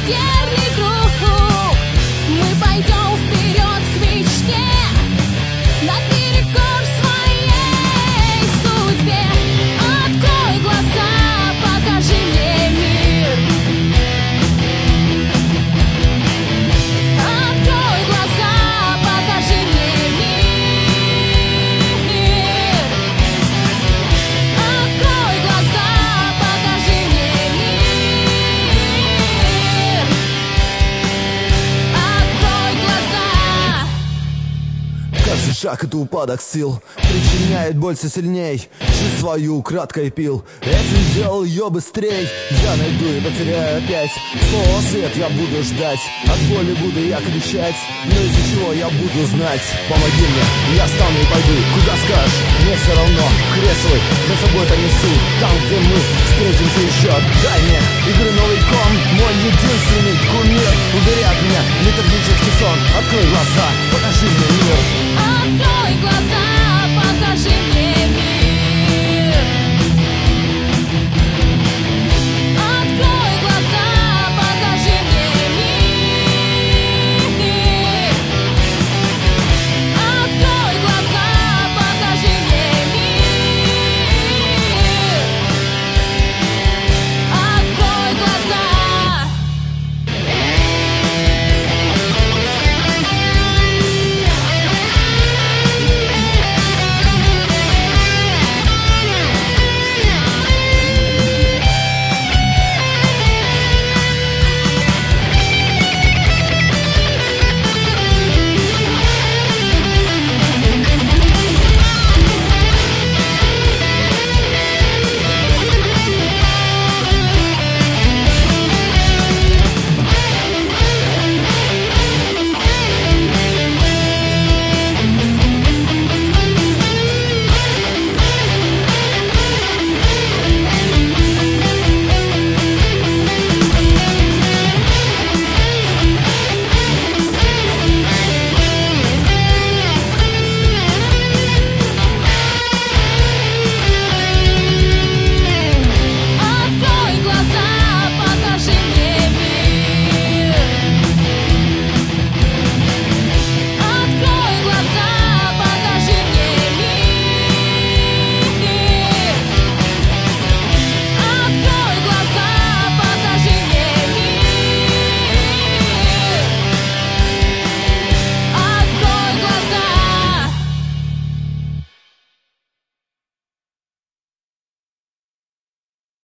верный круг. Мы пойдем вперед к мечте, наперекор своей судьбе. Открой глаза, покажи мне мир. Открой глаза, покажи мне мир. Открой глаза, покажи мне мир. Открой глаза. Каждый шаг — это упадок сил, причиняет боль все сильней. Жизнь свою краткой пил, этим делал ее быстрей. Я найду и потеряю опять снова свет я буду ждать. От боли буду я кричать, но из-за чего я буду знать. Помоги мне, я встану и пойду, куда скажешь, мне все равно. Крест свой за собой понесу, там, где мы встретимся еще. Дай мне игры новый ком, мой единственный кумир. Ударят меня летаргический сон, открой глаза, покажи мне мир.